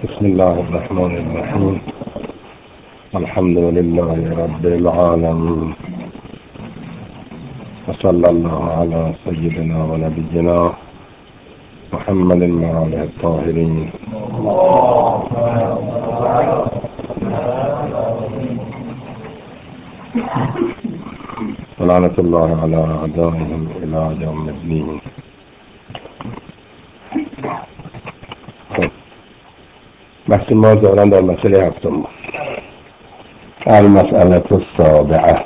بسم الله الرحمن الرحيم. الحمد لله رب العالمين، وصلى الله على سيدنا ونبينا محمد وآله الطاهرين. ولعنة الله على أعدائهم إلى يوم الدين. بحث ما دارن در مسئله هفتم، المسألة السابعة: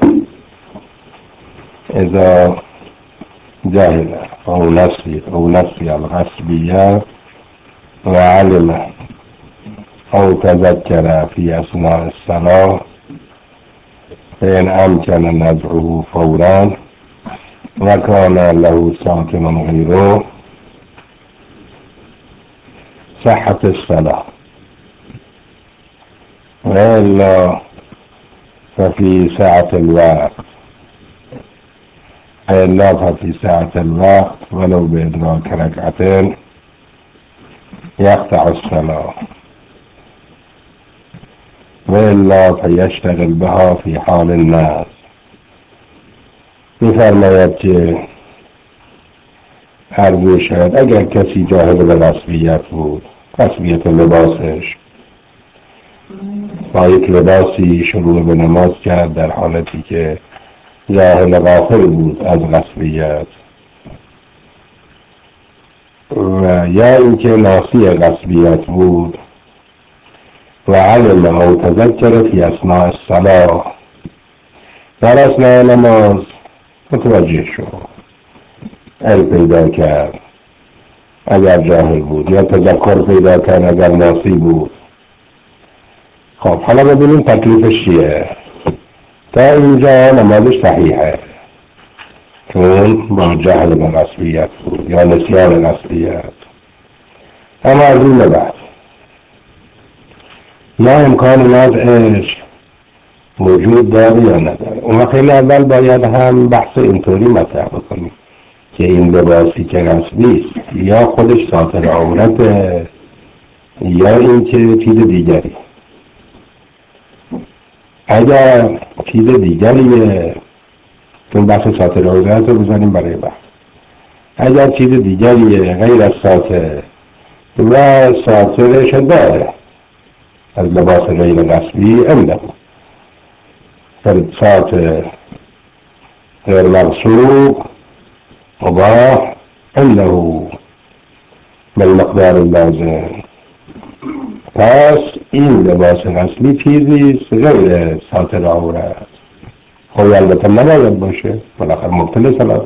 إذا جهل أو نسي الغصبية وعلم أو تذكر في أثناء الصلاة فإن أمكن نزعه فورا وكان له ساكن غيره صحت الصلاة، وإلا ففي ساعة الوقت ولو بإدراك ركعتين يقطع الصلاة، وإلا فيشتغل بها في حال الناس. می‌فرماید که عرض شد اگر کسی جاهل به غصبیت بود، غصبیت لباسش، با یک لباسی شروع به نماز کرد در حالتی که جاهل غافل بود از غصبیت، و یا اینکه ناسی غصبیت بود و علم او تذکر فی اثناء الصلاة، در اثناء نماز متوجه شد، علم پیدا کرد اگر جاهل بود، یا تذکر پیدا کرد اگر ناسی بود. خب حالا ببینیم تکلیفش چیه. تا اینجا نمازش صحیحه، چون با جهل به غصبیت بود یا نسیان غصبیت. اما از این بعد یا امکان نزعش وجود داره یا نداره. اون وقت اول باید هم بحث اینطوری مطرح بکنیم که این لباسی که غصبی است یا خودش ساتر عورته یا این که چیز دیگری. اگر چیز دیگریه، چون بحث ساتر عورت رو بزنیم برای بحث، اگر چیز دیگریه غیر از ساتر و ساترش داره از لباس غیر غصبی انده فالساتر غیر مغصوب مباح انه بالمقدار اللازم. پس این لباس غصبی چیزی غیر ساتر عورت. خب البته نباید باشه، بالاخره مبطل صلات.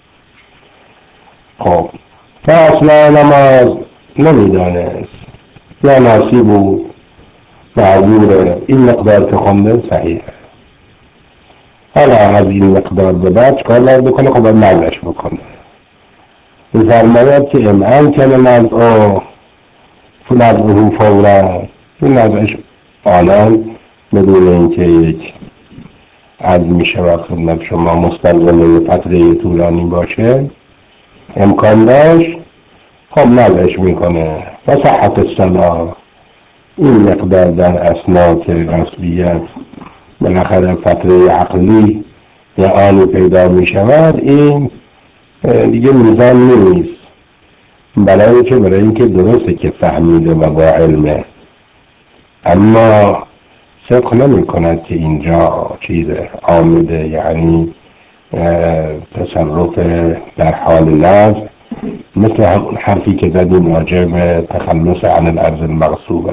خب تا اصلا نماز نمیدانست یا ناسی بود، معذوره، این مقدار که خونده صحیحه. حالا از این مقدار به بعد چکار باید بکنه؟ خب باید نزعش بکنه. می‌فرماید که امکان نزعه فنزعه فورا، این نزعش آنان بدون اینکه یک عزمی شود خدمت شما مستلزم فتره طولانی باشه امکان داشت، خب نزعش میکنه و صحت الصلاة. این مقدار در اثناء غصبیت بالاخره فتره عقلی یا آنی پیدا میشود، این دیگه میزان نیست، برای اینکه درسته که فهمیده و با علمه، اما صدق نمی کند که اینجا چیز عامده، یعنی تصرف در حال نزع، مثل حرفی که زدیم راجع به تخلص عن الارض المغصوبه.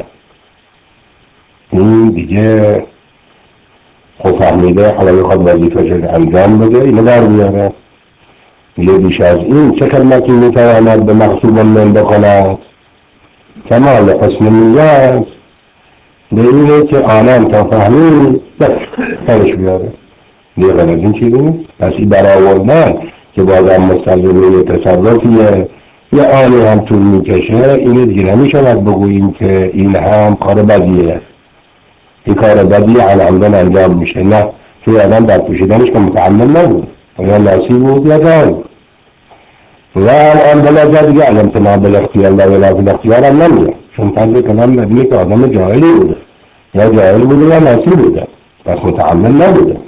این دیگه خود فهمیده، حالا میخواد وظیفه‌اش انجام بده، اینو در بیاره. یه بیش از این چه کلمتی میتواند به مغصوب من بکند؟ کمال حسن نیت به اینه که آنان تا فهمید فرش بیاره، دیگه غیر از این چیزی نیست. پس این برآوردن که بازم مستلزم یه تصرفیه یه آنی هم طول میکشه، اینه دیگه نمیشود بگوییم که این هم کار بدیه، این کار بدیه علمدن انجام میشه. نه، توی آدم در پوشیدنش که متعمل نبود، یا ناسی بود یا جان. و الان بلا جا دیگه الامتناع بالاختیار و ولاف الاختیار هم نمیاد، چون فرض کلام مبنی که آدم جاهلی بوده، یا جاهل بوده یا ناسی بوده، پس متعمل نبوده.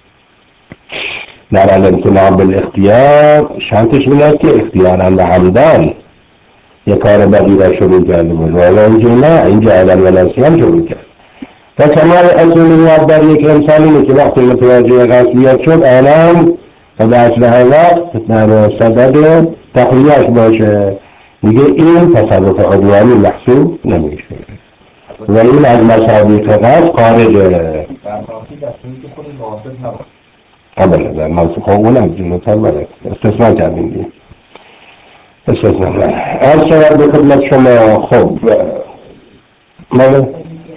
در الامتناع بالاختیار شرطش این است که اختیارا و عمدن یک کار بدی را شروع کرده بود، ولی اینجا نه، اینجا جاهلا و ناسیان شروع کرد. و کمال اصولیت در یک انسان اینه که وقتی متوجه غصبیت شد الان و به اسرع وقت در صدد تخلیهش باشه، دیگه این تصرف عدوانی محسوب نمیشه و این از مصادیق قصد خارجه. بله در منصوخ اون از جنوتر بله استثناء کردیم دیم استثناء بله. از شود به خدمت شما. خب بله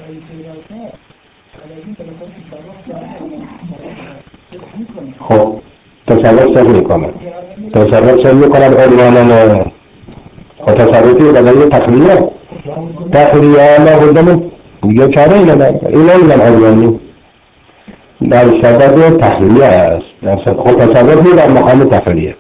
خب تصرف سر میکنه، تصرف سر میکنه عنوانا و تصرفی بدنی تخلیه نبودن دیگه چاره اینه نمیدن عنوانی در صدد تخلیه است، خب تصرفی در مقام تخلیه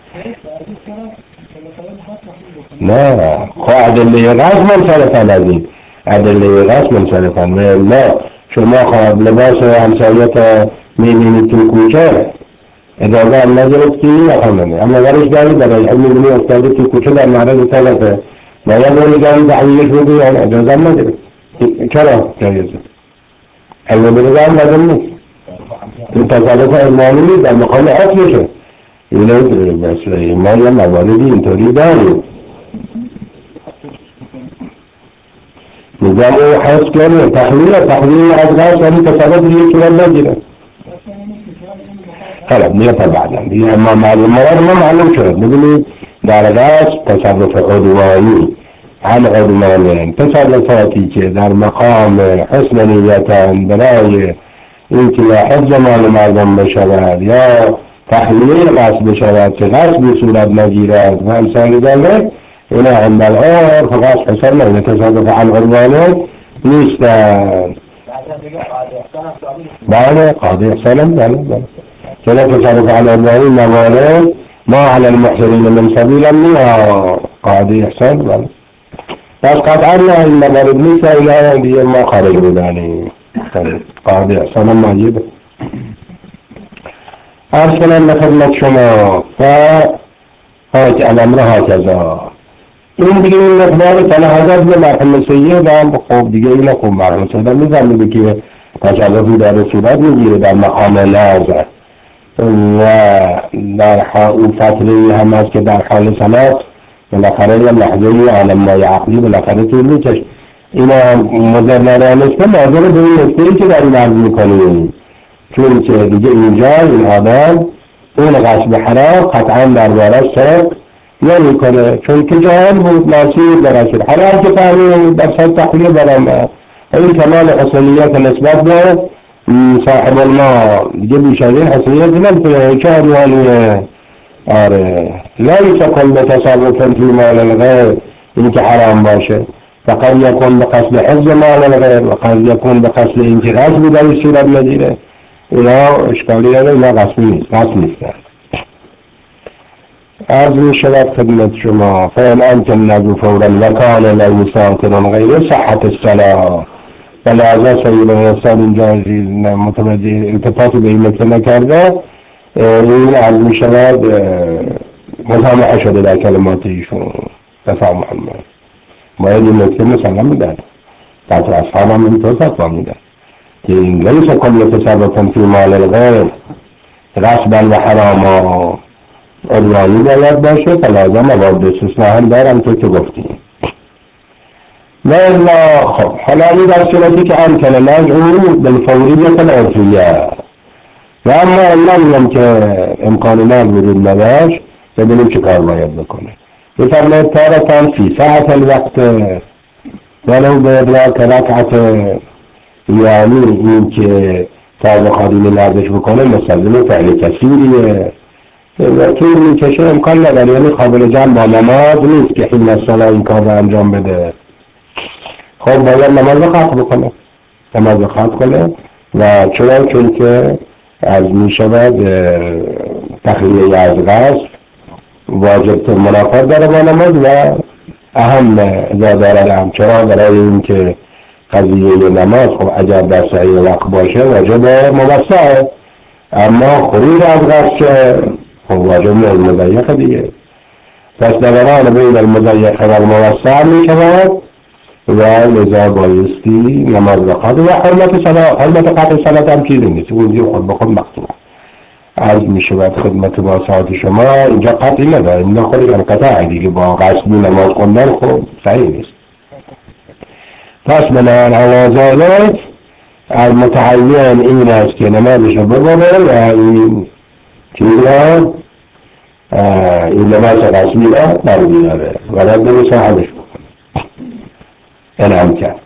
نه. خب ادله غصب منصرفن از این ادله غصب منصرفن نه. شما خواهد لباس همسایت میبینید تو کوچه اجازه هم نگرفتی نخواهنده، اما ورش دارید برای علم میبینی افتاده تو کوچه در معرض طلبه باید باری دارید تحویلش بودی یا اجازه هم نگرفت. چرا جایزه؟ علم بینیده هم لازم نیست، این تصادف علمانی نیست، در مقام اصلشه. اینه مثل ما یا مواردی اینطوری داریم میگم او حس کنه تحلیل از غصب یعنی تصادف دیگه صورت نگیره. خلاص دیگه تا بعدا دیگه اما موارد ما معلوم شد. ببینید در غصب تصرف عدوانی عن عدوان تصرفاتی که در مقام حسن نیتن برای اینکه یا حفظ مال مردم بشود یا تحلیل غصب بشود که غصبی صورت نگیرد و امثال ذلک، اینا عند العرف غصب حسن نمی تصرف عن عدوان نیستن. بله قاضی احسانم بله كلا تصرف على الأموال موارد ما على المحسنين من سبيلا منها قاضي إحسان بس قطعا الموارد ليس إلى دي ما خرج يعني قاضي إحسان ما يجب أرسلا لخدمة شما الأمر هكذا. این دیگه این مقدار تنهازت به مرحله سیدم خب دیگه این خوب مرحله سیدم میزنیده که تصرفی در صورت میگیره در مقام لازم و در اون فتره هم هست که در حال صلات بالاخره یه لحظه عالمای عقلی بالاخره طول میکشه. اینا مدرنانه است ناظر به این نکته‌ای که در این عرض میکنیم، چون که دیگه اینجا این آدم اون غصب حرام قطعا دربارش صدق نمیکنه، چون که جاهل بود ناسی در رسول حرام که فهمید در صد تحلیه برام این کمال حسنیت نسبت به صاحب المال دیگه بیشترین حسنیت نمیتونه چه عنوانیه. آره لیس کل تصرف فی مال الغیر این که حرام باشه، فقط یکون به قصد حفظ مال الغیر و قد یکون به قصد این که غصب در این صورت نگیره. اینا اشکالی داره، اینا غصب نیستن. عرض می شود خدمت شما فإن أنتم نجو فورا وكان له ساتر غیر صحت الصلاة. بلازه سید رسال اینجا متوجه التفاط به این نکته نکرده، این عرض می شود مسامحه شده در کلمات ایشون تسامح محمد باید این نکته مسلم میدن بعد اصحاب هم اینطور فتوا میدن که این لیس کل تصرف فی مال الغیر غصبا و حراما عدوانی باید باشه، فلازم موارد استثناء هم دارم تو که گفتیم. نه خب حالا این در صورتی که امکان نجعو بالفوریت العرفیه و اما علم که امکان نجورید نداشت ببینیم چه کار باید بکنه. بفرماید تارتان فی ساعت الوقت ولو به ادراک رکعت، یعنی این که تا خادمی نازش بکنه مستلزم فعل کثیریه و طول میکشه امکان نداره، یعنی قابل جمع با نماز نیست که حین الصلاة این کار رو انجام بده. خب باید نماز خط بکنه، نماز خط کنه و چون که از می شود تخلیه از غصب واجب منافات داره با نماز و اهم اذا داره چرا برای اینکه قضیه نماز خب اگر در صحیح وقت باشه واجب موسعه، اما خروج از وقت که خب واجب المضیق دیگه. پس دوران بین المضیق و الموسع می شود و لذا بایستی نماز بخواد و حرمت قطع صلات هم چیزی نیست، اونجی خود به خود مقطوع عرض می شود خدمت با ساعت شما. اینجا قطعی نداره، اینجا خودش انقطاع دیگه با قصدی نماز خوندن خب صحیح نیست. پس بنابراین علی ذلک المتعین این است که نمازش رو ببره و این چیز را این لباس رسمی را در بیاره و رد صاحبش بکنه انعام کرد.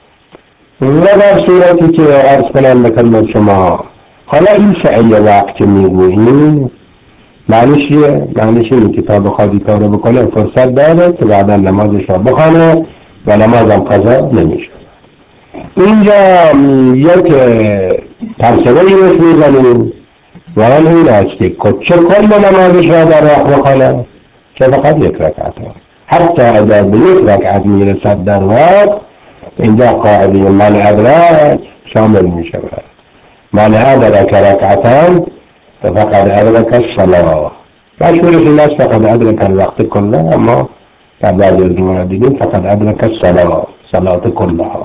و در صورتی که عرض کنم بکنم شما حالا این فعل وقت که میگوییم معنیش چیه؟ معنیش اینه که تا بخواد این کارو بکنه فرصت داره که بعدا نمازش را بخونه و نمازم قضا نمیشه. اینجا یک ترسوهی روش میزنیم و آن این است که چه کل نمازش را در وقت بخونه که فقط یک رکعت ها، حتی اگر به یک رکعت میرسد در وقت اینجا قاعده من ادرک شامل میشود. من ادرک رکعتان فقد ادرک الصلاة. مشهورش این است فقد ادرک الوقت کله، اما در بعضی از روایات دیگه فقد ادرک الصلاة، صلات کلها.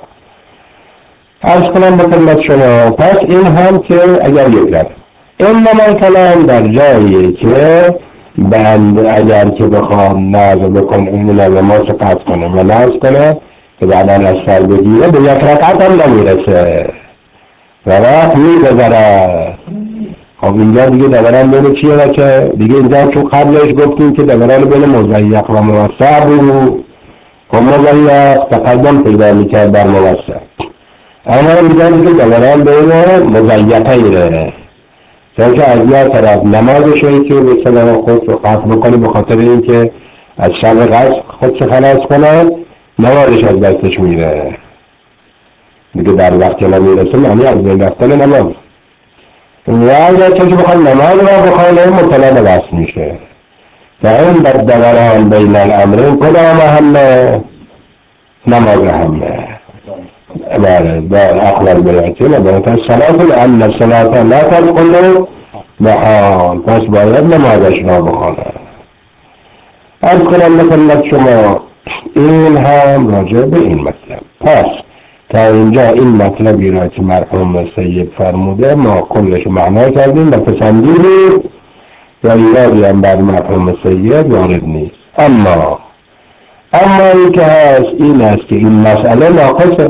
عرض کنم به خدمت شما پس این هم که اگر یک رکعت انما کلام در جایی که اگر که بخوام ناز بکن این نماز قطع کنه و ناز کنه که بعدا از سر بگیره به یک رکعت هم نمیرسه و وقت میگذره. خب اینجا دیگه دوران بین چیه و که دیگه اینجا چون قبلش گفتیم که دوران بین مضیق و موسع بود و مضیق تقدم پیدا میکرد در موسع، اما اینجا دیگه دوران بین مضیقه چون که از یه طرف نمازشوی که به صلاح خود رو قطع بکنه به خاطر اینکه از شر قصد خودش خلاص کنه نمازش از دستش میره دیگه در وقت نمیرسه، معنی از بین رفتن نماز. و اگر کسی بخواد نماز را بخوانه مبتلا به وصل میشه و این در دوران بین الامرین کدام همه نماز همه بله در اقلال بیعتین و بایت الصلاة لأن الصلاة لا تدخل بحال، پس باید نمازش را بخوانه. از کنم بخدمت شما این هم راجع به این مطلب. پس تا اینجا این مطلبی را که مرحوم سید فرموده ما کلش معنا کردیم و پسندیدیم و ایرادی هم بر مرحوم سید وارد نیست. اما این که هست این است که این مسئله ناقصه.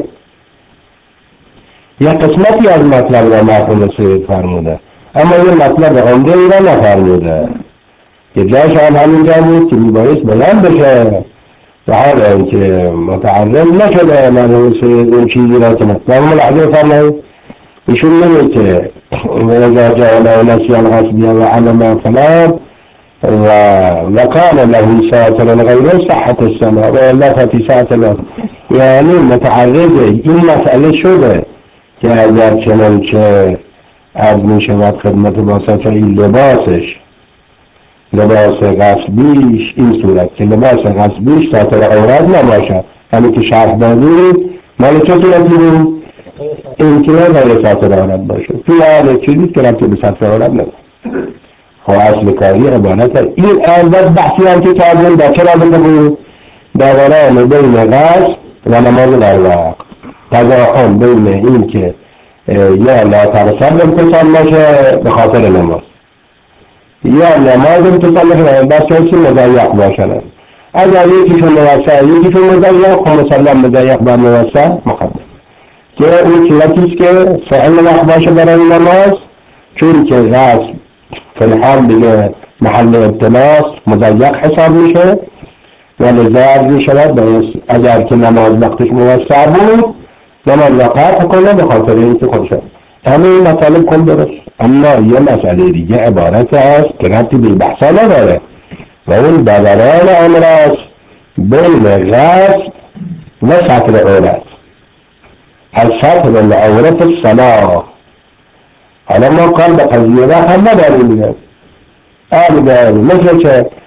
یک قسمتی از مطلب را مرحوم سید فرموده اما این مطلب عمده ای را نفرموده که جاش هم همینجا بود که میبایست بلند بشه و حال اینکه متعرض نشده مرحوم سید اون چیزی را که مطلب ملاحظه فرمایید ایشون نمید که وَإِذَا جَاءَ نَسْيَانَ غَصْبِيًا وَعَلَمَا فَلَان وَكَانَ لَهُ سَاتِرًا غَيْرَ صَحَّةِ السَّمَاءِ وَإِلَّا فَفِي سَاعَةِ الْأَرْضِ. یعنی متعرض این مسئله شده که اگر چنانچه عرض می شود خدمت با صفحه لباس غصبیش این صورت که لباس غصبیش ساتر عورت نباشد، همین که شرح دادیم مال چه صورتی بود؟ این که غیر ساتر عورت باشه توی حال چیزی که ربطی به ساتر عورت نداره. خب اصل کاری عبارت این اول بحثی هم که کردیم در چه رابطه بود؟ دوران بین غصب و نماز در وقت تضاهم بین این که یا لا ترسل امتصال باشه به خاطر نماز یا نماز امتصال باشه بس چیزی مضیق باشن. اگر یکیشون موسع یکیشون مضیق خب مسلم مضیق بر موسع مقدم که اون صورتیست که فعل وقت باشه برای نماز، چون که غصب فی الحال دیگه محل ابتلاس مضیق حساب میشه و لذا می شود اگر که نماز وقتش موسع بود نماز وقت کنه به خاطر اینکه خودشه. همه این مطالب کن درست، اما یه مسئله دیگه عبارت است که ربطی به بحثا نداره و اون دوران امر است بین غصب و سطر عورت. از سطر عورت الصلاة. حالا ما کار به قضیه را هم نداریم مثل که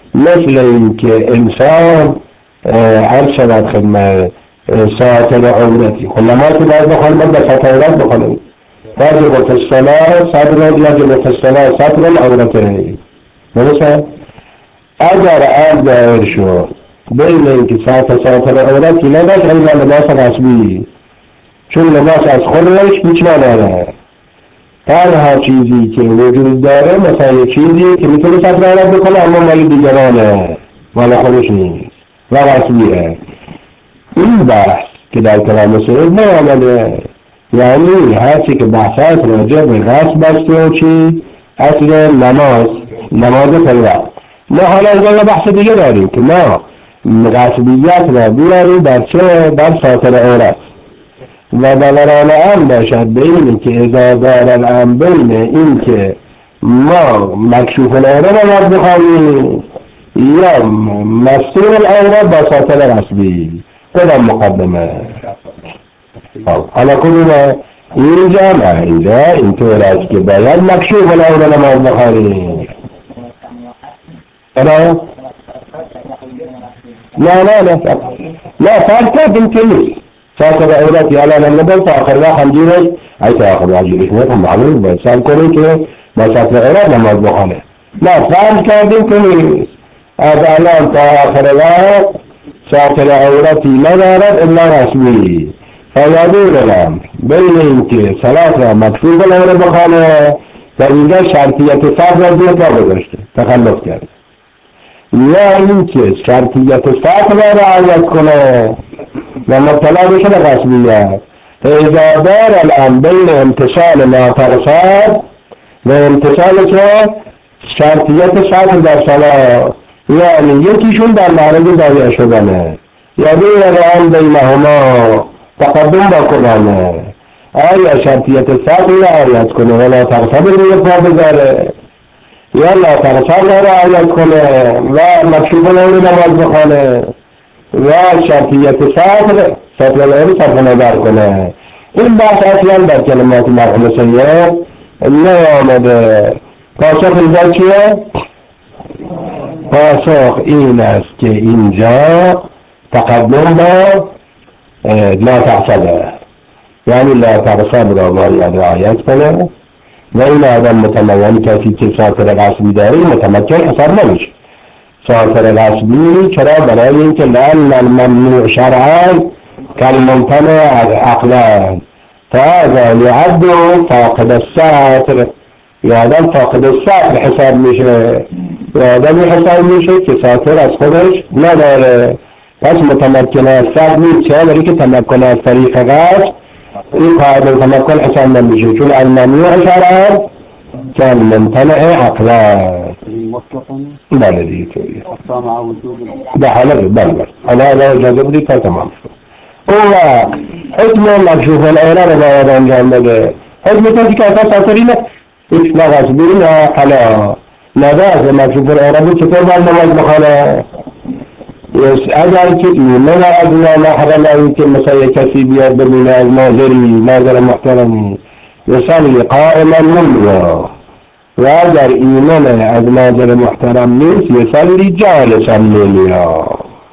مثل اینکه انسان عرض شود خدمت ساعت عمرتی. خب نماز که باید بخوانیم باید به ساعت بخوانیم. واجب في الصلاة صدر يجب في الصلاة صدر العورتين. درسته؟ اگر آن ظاهر شد بین اینکه ساتر عورتی نداشت این لباس رسمی، چون لباس از خودش هیچ نداره. تنها چیزی که وجود داره مثلا یه چیزی که میتونه ساتر عورت بکنه اما مال دیگرانه، مال خودش نیست و رسمیه. این بحث که در کلام سعید نیامده، یعنی هرچی که بحثات راجع به غسل بسته و چی اصل نماز فریضه. ما حالا اینجا یه بحث دیگه داریم که ما غسلیت را بیاریم در چه؟ در ساتر عورت و دلالان هم باشد به اینی که اذا دار الان بین این که ما مکشوف العوره را باید بخوانیم یا مستور العوره با ساتر رسمی. کدام مقدمه؟ حالا کدومه؟ اینجا نه، اینجا اینطور است که باید مکشوف العوره نماز بخوانیم. نه فرق کردیم که نیست ساتر عورتی الان نبود تا آخر وقت همجورش ای تا آخر وقت جورش میتون معلوم باید سال کنی که با ساتر عورت نماز بخوانه. نه فرق کردیم که نیست از الان تا آخر وقت ساتر عورتی ندارد الا رسمی. فیادو دارم بین این که صلات را مکشوف العوره بخوانه و اینجا شرطیت فرق را دیر را گذاشته تخلف کرد، یا این که شرطیت سطح را رعایت کنه و مبتلا بشه به رسمیت. اذا دار الان بین امتصال ناقصات و امتصال که شرطیت سطح در صلاة، یعنی یکیشون در معرض ضایع شدنه یا دور الان بینهما تقدم با کنانه. آیا شرطیت سطح را رعایت کنه ولا تقصد روی پا بذاره یا لا تقصد را رعایت کنه و مکشوف العوره نماز بخوانه و شرطیت سطر العوره صرف نظر کنه. این بحث اصلا در کلمات مرحوم سید نیامده. پاسخ اینجا چیه؟ پاسخ این است که اینجا تقدم با لا تقصده، یعنی لا تقصد را باید رعایت کنه و این آدم متمکن کسی که ساتر غصبی داره متمکن حساب نمیشه. ساتر غصبی چرا؟ برای اینکه لأن الممنوع شرعا کالممتنع عقلا فهذا یعد فاقد الساتر. یه آدم فاقد الساتر حساب میشه، یه آدمی حساب میشه که ساتر از خودش نداره، پس متمکن از ساتر نیست. چرا؟ برای که تمکن از طریق غصب این قاعده تمکن حساب نمیشه، چون الممنوع شرعا کالممتنع عقلا. بله دیگه طوریه به حاله بله حالا اجازه بدید تا تمام شد. اون حکم مکشوف العوره رو باید انجام بده. حکم کسی که اصلا ساتری نه هیچ نه غصبی نه حالا ندازه مکشوف العوره بود چطور باید نماز بخوانه؟ اگر که ایمان از نامحرم که مثلا کسی بیاد ببینه از ناظر محترمی یصلی قائما منه و اگر ایمان از ناظر محترم نیست یصلی جالسا منه،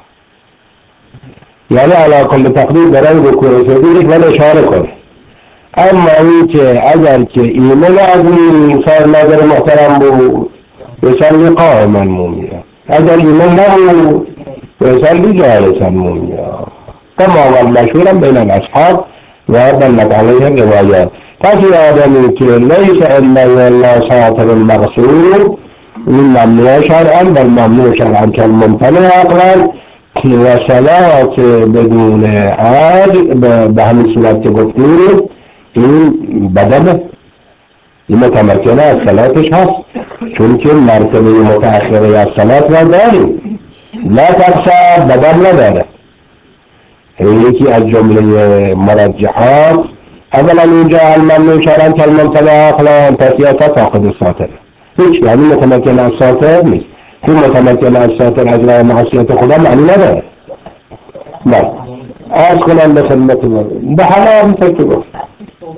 یعنی علی کل تقدیر برای رکوع و سجود ولی اشاره کنه. اما این که اگر که ایمان از ناظر محترم بود یصلی قائما منه، اگر ایمان نبود يصلي جالسا منيا كما هو المشهور بين الأصحاب ودلت عليه الروايات. ففي آدم ليس إلا ساتر المغسول من ممنوع شرعا بل ممنوع شرعا كالممتنع عقلا وصلاة بدون عاد بهم صورت گفتیم این بدنه این متمکنه از صلاتش هست، چون که مرتبه متأخره از صلات را داریم. لا تقصد بدن نداره. یکی از جمله مرجحات اولا اینجا الممنوع شرعا کالممتنع عقلا تسیاسا فاقد الساتر، هیچ یعنی متمکن از ساتر نیست. چون متمکن از ساتر اجرای معصیت خدا معنی نداره. نه عرض کنم به خدمت من به حالا همینطور که گفت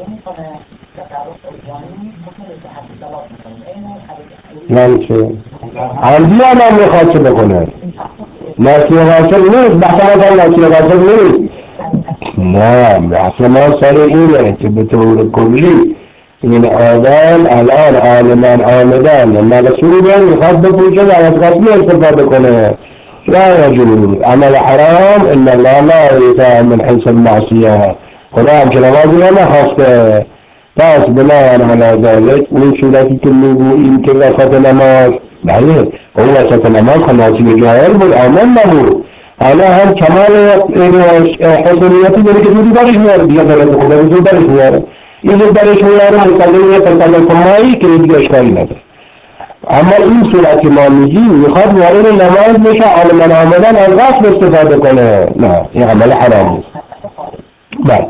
یعنی چه؟ عمدی هم میخواد چه بکنه؟ نسیه غاسل نیست، بحثا نسیه غاسل نیست. نه بحث ما سر اینه که به طور کلی این آدم الان عالمان آمدن مقصودن میخواد بپوشه و از غصبی استفاده کنه. لا يجوز عمل حرام ان الله لا يرضى من حيث المعصيه. خدا هم که نمازی نخواسته. پس بناء على ذلك این صورتی که میگوییم که وسط نماز، بله اون وسط نماز خلاصی جاهل بود، آمن نبود. حالا هم کمال حضوریتی داره که زودی برش میاره، دیگه داره خدا زود برش میاره. این زود برش میاره مستقیمیت تسلسلمایی که دیگه اشکالی نداره. اما این صورت که ما میگیم میخواد وارد نماز بشه، عالمان آمدن از غصب استفاده کنه. نه این عمل حرام نیست. بله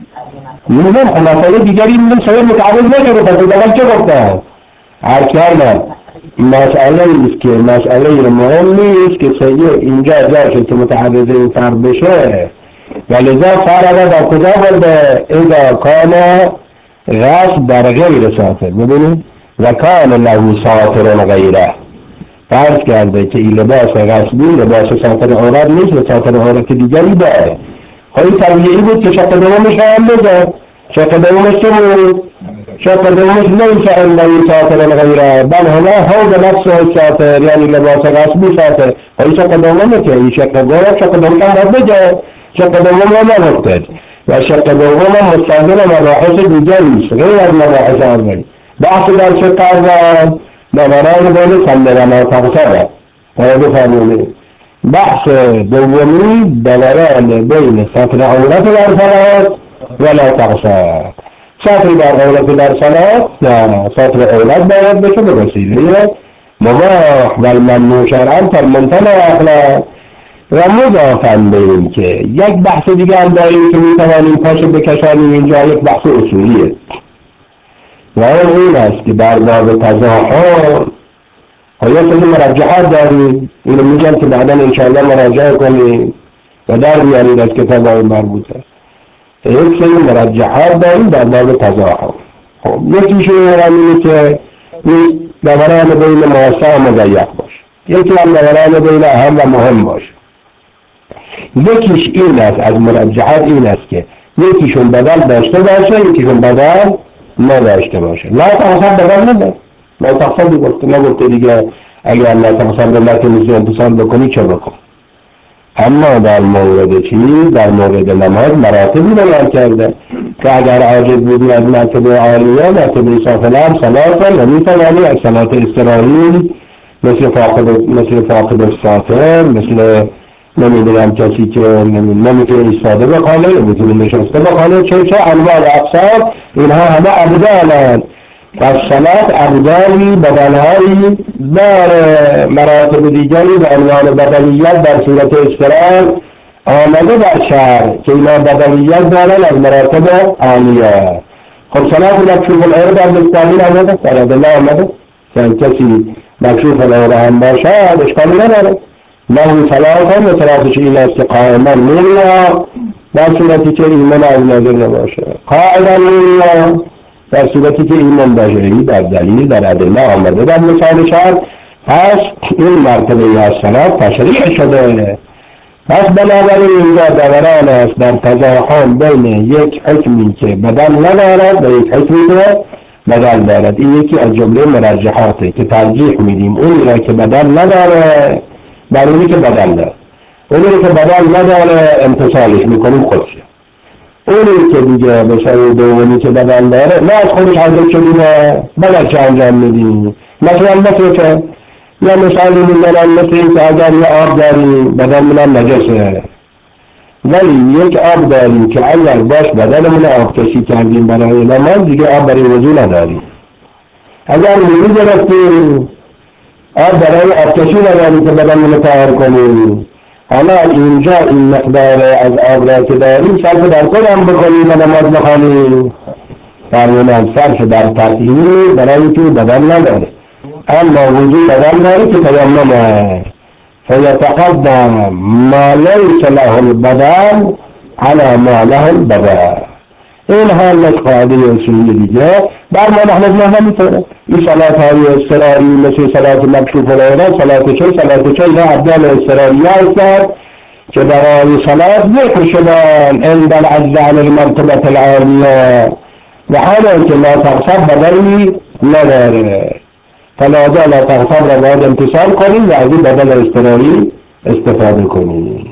میگم مسئله دیگری میگم سوال متعرض نشده، پس اول چه گفتن؟ عرض کردم مسئله ایست که مسئله مهم نیست که سید اینجا جاشه که متعرض این فرد بشه، ولذا فرد در کجا برده؟ اذا کان غصب در غیر ساتر. ببینید و کان له ساتر غیره، فرض کرده که این لباس غصبی لباس ساتر عورت نیست و ساتر عورت دیگری داره. خواهی طبیعی بود که شق دومش هم بده. شق دومش چه بود؟ شق دومش لیس عنده ساتر غیره بل هنا حوض نفسه ساتر، یعنی لباس غصبی ساتر. خواهی شق دومه که این شق دوم هم بده. شق دوم هم نگفته و شق دوم مستقل مباحث دیگریست غیر از مباحث اولی. بحث در شق اول نظران بین سلم و تقصده بفرمونید. بحث دومی دوران بین سطر عورت در صلات ولا تقصد. سطر در عورت در صلات نه، سطر عورت باید بشه به وسیله مباح و ممنوع شرعا فالممتنع اخلاق. و مضافاً به این که یک بحث دیگه هم داریم که میتوانیم پاش بکشانیم اینجا، یک بحث اصولیه و این است که در باب تظاهر یا سری مرجحات داریم، اینو میگم که بعدا انشاءالله مراجعه کنیم و در بیارید از کتاب های مربوطه. یک سری مرجحات داریم در باب تظاهر. خب یکیشون اینه که این دوران بین موسع و مضیق باشه، یکی هم دوران بین اهم و مهم باشه. یکیش این است از مرجحات این است که یکیشون بدل داشته باشه، یکیشون بدل نداشته باشه. لا تقصد بدل نده، لا تقصد نگفته دیگه اگر لا تقصد نتونستی انتصال بکنی چه بکن. اما در مورد چی؟ در مورد نماز مراتبی بیان کرده که اگر عاجز بودی از مرتبه عالیه مرتبه سافلان صلاتن و میتوانی از صلات استراحی مثل فاقد الساتر، مثل نمیدونم کسی که نمیتونه ایستاده بخوانه، نمیتونه نشسته بخوانه، چه انواع و اقسام، اینها همه ابدالن. پس صلات ابدالی بدلهایی داره. مراتب دیگری به عنوان بدلیت در صورت استراحت آمده در شرع که اینا بدلیت دارن از مراتب عالیه. خب صلات مکشوف العوره در مستقیل آمده؟ در ادله آمده که کسی مکشوف العوره هم باشد اشکالی نداره. له صلات هم و صلاتش این است که قائما میریا در صورتی که ایمان از نظر نباشه، قاعدا میریا در صورتی که ایمان باشه. در دلیل در ادله آمده در مثال شرع. پس این مرتبه یا صلات تشریع شده. پس بنابراین اینجا دوران است در تزاحم بین یک حکمی که بدل ندارد و یک حکمی که بدل دارد. این یکی از جمله مرجحاته که ترجیح میدیم اونی را که بدل نداره بر اونی که بدل داره. اونی که بدل نداره امتصالش میکنیم خودشه. اونی که دیگه بسیار دومی که بدل داره نه از خودش حضرت شدیمه بدل چه انجام میدیم. مثل که یا مثالی میزنن مثل این که اگر یه آب داریم بدن منم نجسه، ولی یک آب داریم که اگر باش بدنمون آبکشی کردیم برای نماز دیگه آب برای وضو نداریم. اگر وضو گرفتیم آب برای آبکشی نداریم که بدنمون طاهر کنیم. حالا اینجا این مقدار از آب را که داریم صرف در خودم بکنیم و نماز بخوانیم، فرمونم صرف در تطهیر برای که بدن نداره. اما وجود بدن داره که تیممه فیتقدم ما لیس له البدن على ما له البدن. این حالت قاعده اصولی دیگه بر ما نحن نمیتونه این صلات های اضطراری مثل صلات مکشوف العورات صلات چه اینا ابدال اضطراری هستند که برای صلات ذکر شدن عند العجز عن المرتبة العالیه و حالا که لا تغصب بدلی نداره فلازا لا تغصب را باید امتصال کنیم و از این بدل اضطراری استفاده کنیم.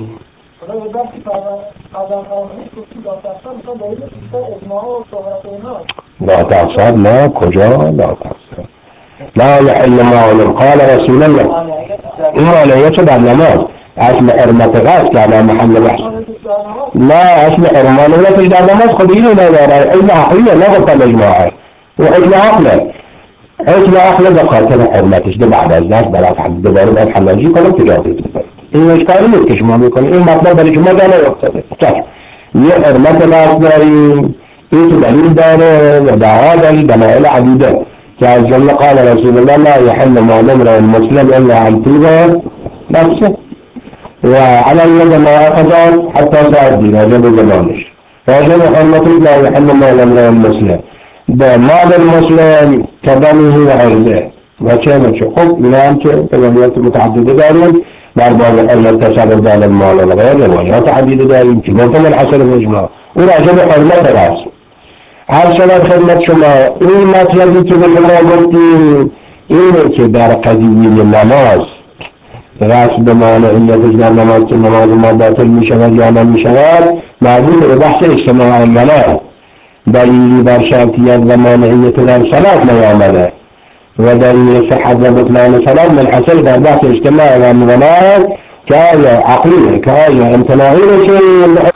لا تغصب لا کجا لا تغصب لا يحل مال قال رسول الله این معنیه چه در نماز اصل حرمت غصب على محل بحث لا اصل حرمانیت در نماز خود اینو نداره علم عقلیه نگفتم اجماعه و علم عقل به خاطر حرمتش ده بعد از دست برای حد دوباره باید حلاجی کنم تجارت کنم این اشکالی نیست که شما میکنید این مطلب برای شما جا نیفتاده یه حرمت غصب داریم این تو دلیل داره و دعا داریم دلائل عدیده که از جمله قال رسول الله لا يحل مال امرئ مسلم الا عن طيب نفسه وعلى اليد ما أخذت حتى تعدي واجب زمانش واجب حرمته لا يحل مال امرئ مسلم مال المسلم كدمه وعرضه وكان خب می‌نام که روایات متعدده داریم در باب حرمت تصرف در المال و غیره روایات عدیده داریم که گفتم الحسن الاجماع او راجع به حرمت راست هر شب خدمت شما این مطلبی که به شما گفتیم اینه که در قضیه نماز غصب مانعیت در نماز که نماز ما باطل می شود یا نمی شود مربوط به بحث اجتماع المنع دلیلی بر شرطیت و مانعیت در صلات نیامده و دلیل صحت و بطلان صلات منحصر در بحث اجتماع المنع که آیا عقلیه که آیا امتناعی